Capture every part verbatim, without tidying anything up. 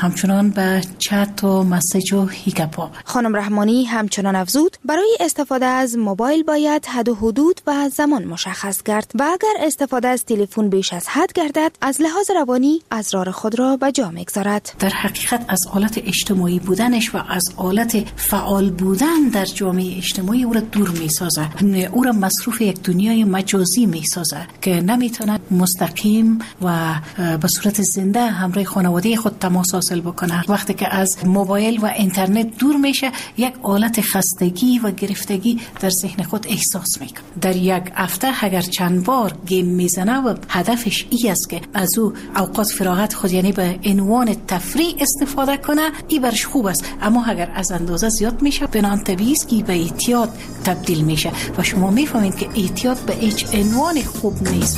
همچنان به چت و مسیج و هیکاپا. خانم رحمانی همچنان افزود برای استفاده از موبایل باید حد و حدود و زمان مشخص کرد و اگر استفاده از تلفن بیش از حد گردد از لحاظ روانی اسرار خود را به جا می‌گذارد. در حقیقت از حالت اجتماعی بودنش و از حالت فعال بودن در جامعه اجتماعی او را دور می‌سازد. او را مصروف یک دنیای مجازی می‌سازد که نمی‌تواند مستقیم و به صورت زنده همراه خانواده خود تماس حاصل بکنه. وقتی که از موبایل و اینترنت دور میشه یک حالت خستگی و گرفتگی در ذهن خود احساس میکنه. در یک هفته اگر چند بار گیم میزنه و هدفش ای است که از او اوقات فراغت خود یعنی به عنوان تفریح استفاده کنه، این برش خوب است. اما اگر از اندازه زیاد میشه بنان طبیعی است که به اعتیاد تبدیل میشه و شما میفهمید که اعتیاد به هیچ عنوان خوب نیست.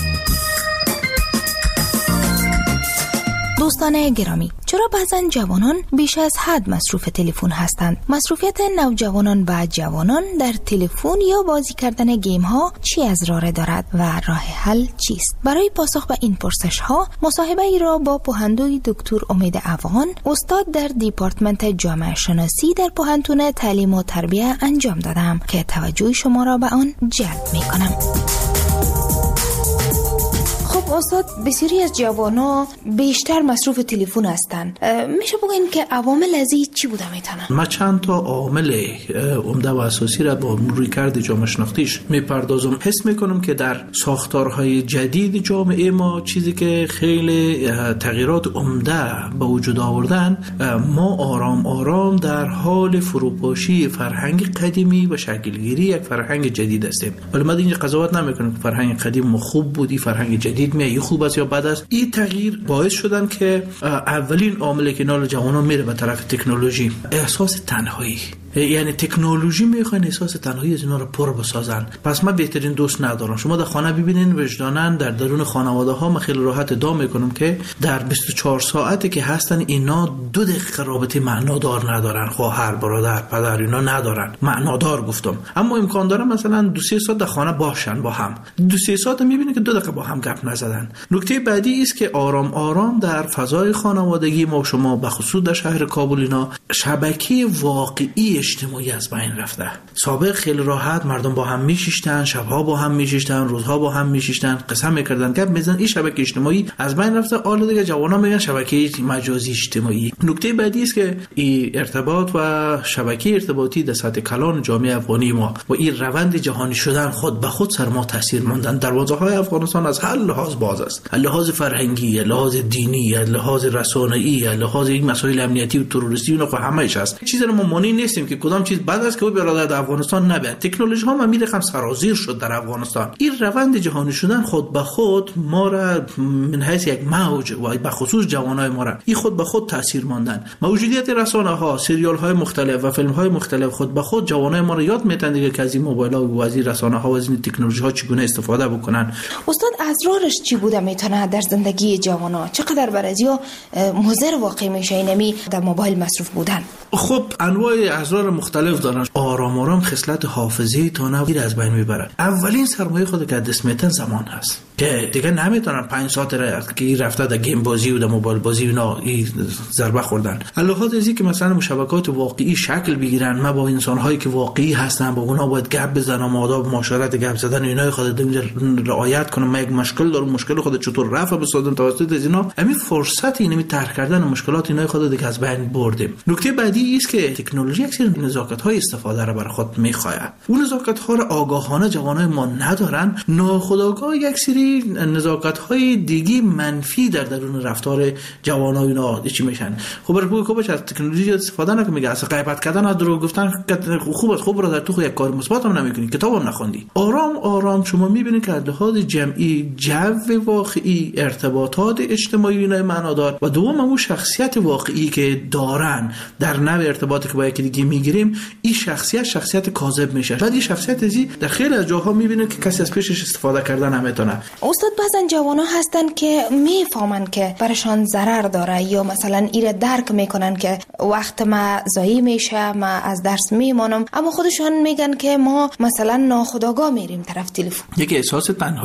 دوستان گرامی، چرا بعضن جوانان بیش از حد مصروف تلفن هستند؟ مصروفیت نوجوانان و جوانان در تلفن یا بازی کردن گیم ها چی از راه دارد و راه حل چیست؟ برای پاسخ به این پرسش ها مصاحبه ای را با پوهندوی دکتر امید افغان، استاد در دیپارتمنت جامعه شناسی در پوهنتون تعلیم و تربیت انجام دادم که توجه شما را به آن جلب می کنم. خب استاد، بسیاری از جوانا بیشتر مصروف تلفن هستند. میشه بگین که عوامل از این چی بوده میتونن؟ ما چند تا عامل عمده و اساسی را با رویکرد جامعه شناختیش میپردازم. حس میکنم که در ساختارهای جدید جامعه ما چیزی که خیلی تغییرات عمده به وجود آوردن، ما آرام آرام در حال فروپاشی فرهنگ قدیمی و شکلگیری یک فرهنگ جدید هستیم. ولی ما اینجا قضاوت نمیکنیم که فرهنگ قدیم ما خوب بودی، فرهنگ جدید می خوب است یا بد است. این تغییر باعث شدن که اولین عاملی که نال جوانان میره به طرف تکنولوژی، احساس تنهایی. یعنی تکنولوژی میخوان احساس تنهایی از اینا رو پر بسازن. پس من بهترین دوست ندارم. شما در خانه ببینین وجدانن در درون خانواده ها من خیلی راحت ادعا میکنم که در بیست و چهار ساعتی که هستن اینا دو دقیقه رابطه معنادار ندارن. خواهر، برادر، پدر اینا ندارن. معنادار گفتم. اما امکان داره مثلا دو سه ساعت در خانه باشن با هم. دو سه ساعت میبینید که دو دقیقه با هم گپ نزدن. نکته بعدی است که آرام آرام در فضای خانوادگی ما شما به خصوص در شهر کابل اینا شبکه واقعی اجتماعی از بین رفته. سابق خیلی راحت مردم با هم میشیشتن، شبها با هم میشیشتن، روزها با هم میشیشتن، قسم میکردن، گپ میزدن. این شبکه اجتماعی از بین رفته. حالا دیگه جوانان میگن شبکه مجازی اجتماعی. نکته بعدی است که این ارتباط و شبکه ارتباطی در سطح کلان جامعه افغانی ما و این روند جهانی شدن خود به خود سر ما تاثیر ماندن. دروازه‌های افغانستان از هر لحاظ باز است. لحاظ فرهنگی، لحاظ دینی، لحاظ رسانه‌ای، لحاظ این مسائل امنیتی و تروریستی اونها خو همه‌اش هست. چیزی رو ما مانی نیستیم که کدام چیز بد است که برادر در افغانستان نبود. تکنولوژی ها ما رقم سرازیر شد در افغانستان. این روند جهانی شدن خود به خود ما را من حیث یک موج و به خصوص جوانای ما را این خود به خود تاثیر ماندن. موجودیت رسانه ها، سریال های مختلف و فیلم های مختلف خود به خود جوانای ما را یاد میدن دیگه که از این موبایل ها و از این رسانه ها و از این تکنولوژی ها چگونه استفاده بکنن. استاد، اسرارش چی بوده میتونه در زندگی جوانا؟ چقدر برازیا مضر واقع میشه اینمی در موبایل مصروف بودن؟ خب انواع اسرار مختلف دارن. آرام آرام خصلت حافظه تا نویر از بین میبرن. اولین سرمایه خود که دست میتن زمان هست که دیگه نمیتونن پنج ساعت را که رفته در گیم بازی و در موبایل بازی اینا این ضربه خوردن. علاوه از این که مثلا مشابکات واقعی شکل بگیرن، ما با انسان هایی که واقعی هستن با اونها باید گپ بزنم، آداب معاشرت گپ زدن اینا خود رعایت کنم. ما یک مشکل دارم، مشکل خود چطور رفع بسازم توسط از اینا. همین فرصت اینمی طرح کردن مشکلات اینا خود دیگه از بین بردیم. نکته بعدی است که تکنولوژی یک سری نزاکت های استفاده را برای خود میخواد. اون نزاکت ها را آگاهانه جوانای ما ندارن. ناخودآگاه یک سری نزاکت‌های دیگه منفی در درون رفتار جوانای اینا چی میشن. خب برای کوبش از تکنولوژی استفاده نکنه. میگه اصلا غیبت کردن از دروغ گفتن خوب است. خوب را در تو خود یک کار مثبت هم نمیکنی، کتاب هم نخوندی. آرام آرام شما میبینید که از لحاظ جمعی جو واقعی، ارتباطات اجتماعی اینا معنادار و دوم اون شخصیت واقعی که دارن در نوع ارتباطی که با یکی دیگه میگیریم، این شخصیت شخصیت کاذب میشه. بعد این شخصیت ازی در خیلی از جاها میبینید که کسی از پیشش استفاده کردن نمیتونه. استاد، بعضن جوانا هستن که میفهمن که برشان ضرر داره یا مثلا ایره درک میکنن که وقت ما ضایع میشه، ما از درس میمانم، اما خودشان میگن که ما مثلا ناخودآگاه میریم طرف تلفن. یکی احساس تنهایی است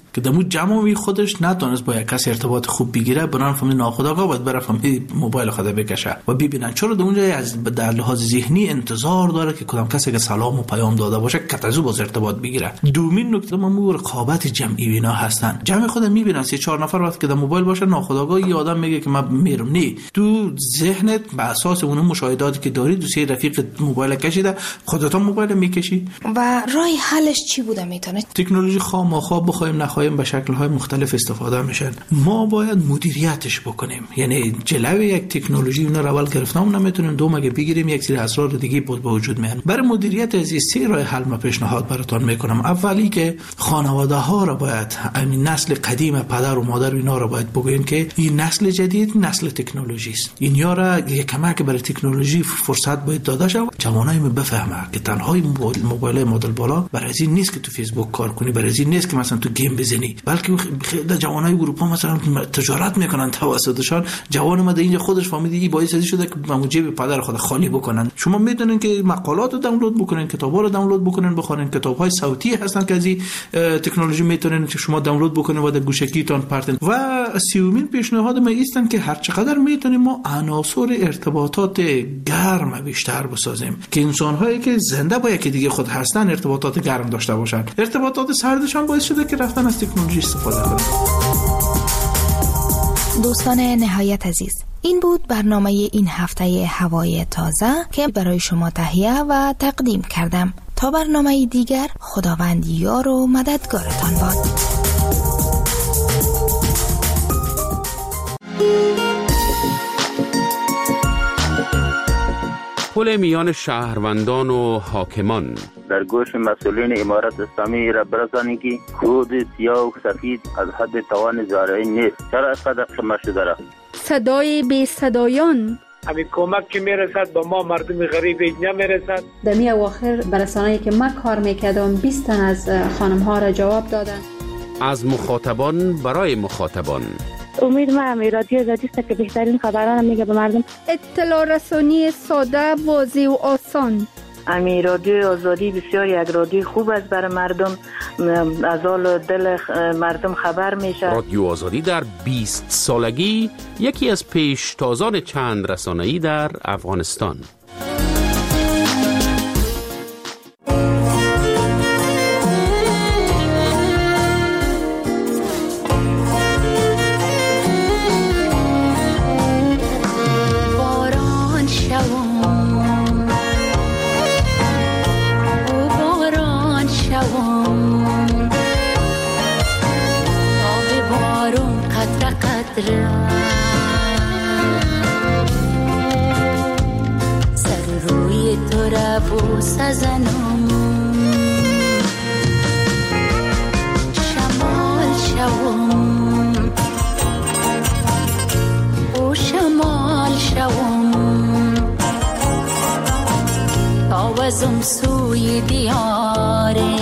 که دمو جمعی خودش نتونست با یک کس ارتباط خوب بگیره، بران فهمید ناخودآگاه باید بره فهمید موبایل خود بکشه و ببینن چرا در اونجا از در لحاظ ذهنی انتظار داره که کدام کسی که سلام و پیام داده باشه کتازو باز ارتباط بگیره. دومین نکته ما رقابت جمعی اینا هستن. جمع خود میبینن سه چهار نفر وقتی که در موبایل باشه ناخودآگاه یه آدم میگه که من میرم، نه تو ذهنت بر اساس اون مشاهداتی که داری دوسیه رفیق موبایل کشیده خودت هم موبایل میکشی. و راه حلش چی بوده میتونه؟ تکنولوژی خواه ما خواه بخوایم نخواهیم به شکل‌های مختلف استفاده میشن. ما باید مدیریتش بکنیم. یعنی جلوی یک تکنولوژی اون رو اول گرفتم نمیتونیم، دوم اگه بگیریم یک سری اسرار دیگه بود به وجود میاد. برای مدیریت از این سه راه حل ما پیشنهاد براتون میکنم. اولی که خانواده ها را باید همین نسل قدیم پدر و مادر اینا را باید بگوین که این نسل جدید نسل تکنولوژی است. اینیا را یک کمک برای تکنولوژی فرصت باید داده شه. جوانای ما بفهمه که تنها موبایل مدل بالا برای این نیست که تو فیسبوک کار کنی، برای این نیست که مثلا تو گیم بزنی، بلکه خیلی جوانای اروپا مثلا تجارت میکنن توسطشان. جوان ما اینجا خودش فهمیدی باعث شده که جیب پدر خود خالی بکنن. شما میدونین که مقالات رو دانلود بکنین، کتابا رو دانلود بکنین، بخونین. کتاب‌های صوتی هستن که از این تکنولوژی میتونین که شما دانلود بکنین و در گوشکیتون پرتن. و سیومین پیشنهاد ما ایستن که هر چقدر میتونیم ما عناصر ارتباطات گرم بیشتر بسازیم که انسان‌هایی که زنده با یکی دیگه خود هستن ارتباطات گرم داشته باشن. ارتباطات سردشان باعث شده که رفتن از تکنولوژی استفاده کنن. دوستان نهایت عزیز، این بود برنامه این هفته هوای تازه که برای شما تهیه و تقدیم کردم. تا برنامه دیگر، خداوند یار و مددگارتان باد. پل میان شهروندان و حاکمان در گوش مسئولین امارت اسلامی را برسانید که خود سیاه و سفید از حد توان زارعی نیست. چرا اینقدر خمه شده را؟ صدای بی صدایان همین کمک که میرسد با ما مردم غریب نمیرسد. در می اواخر برسانه‌ای که من کار میکردم بیست تن از خانم ها را جواب دادن. از مخاطبان برای مخاطبان. امید ما هم رادیو آزادی است که بهترین خبران میگه به مردم. اطلاع رسانی ساده، واضح و آسان. امی رادیو آزادی بسیار یک رادیو خوب است برای مردم، از حال دل مردم خبر میشه. رادیو آزادی در بیست سالگی یکی از پیشتازان چند رسانه‌ای در افغانستان. سر روی تو را بوسه زنم، شمال شوم و شمال شوم، تاوزم سوی دیاره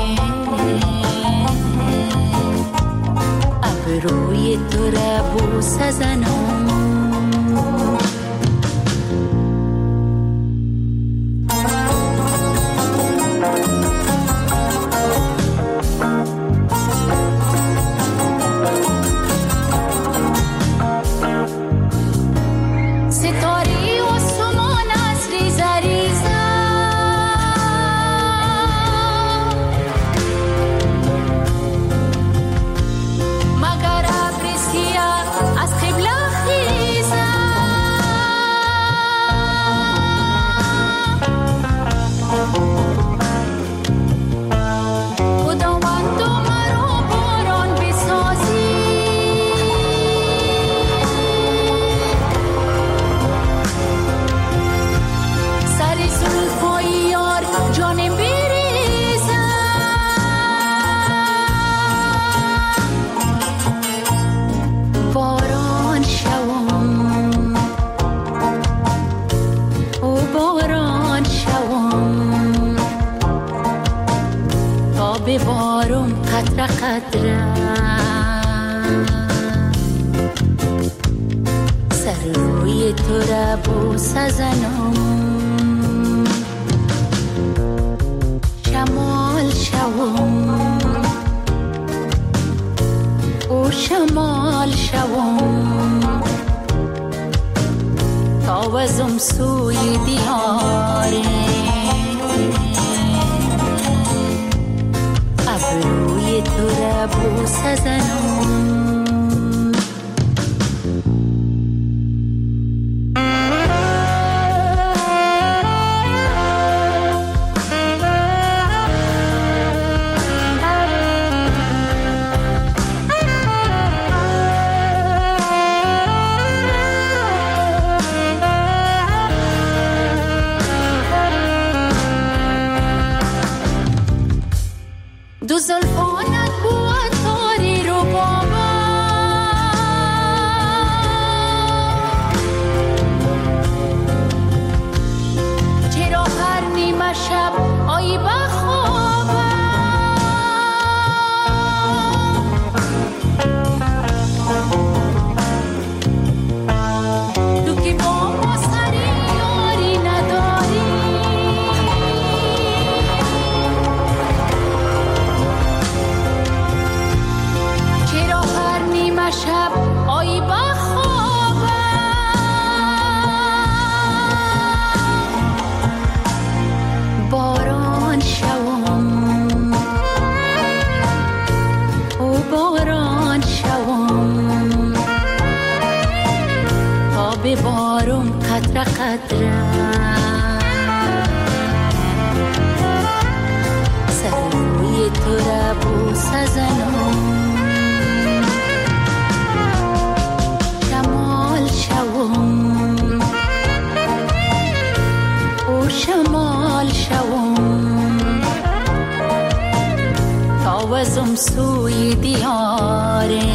روی تو را بوسه زنم. ببارم قطره قطره، سر روی تو را بوسه زنم، شمال شوم او شمال شوم تا وزم سوی دیاره ابروی تو را بوسه زنم دو زلفانت بود تاری رو با چرا هر نیمه شب آیی بخوابم تو که با ما سری یاری نداری شب آیی بخوابم باران شوم او باران شوم تا ببارم قطره قطره سر روی تو را بوسه زنم او شمال شوم تا وزم سوی دیاره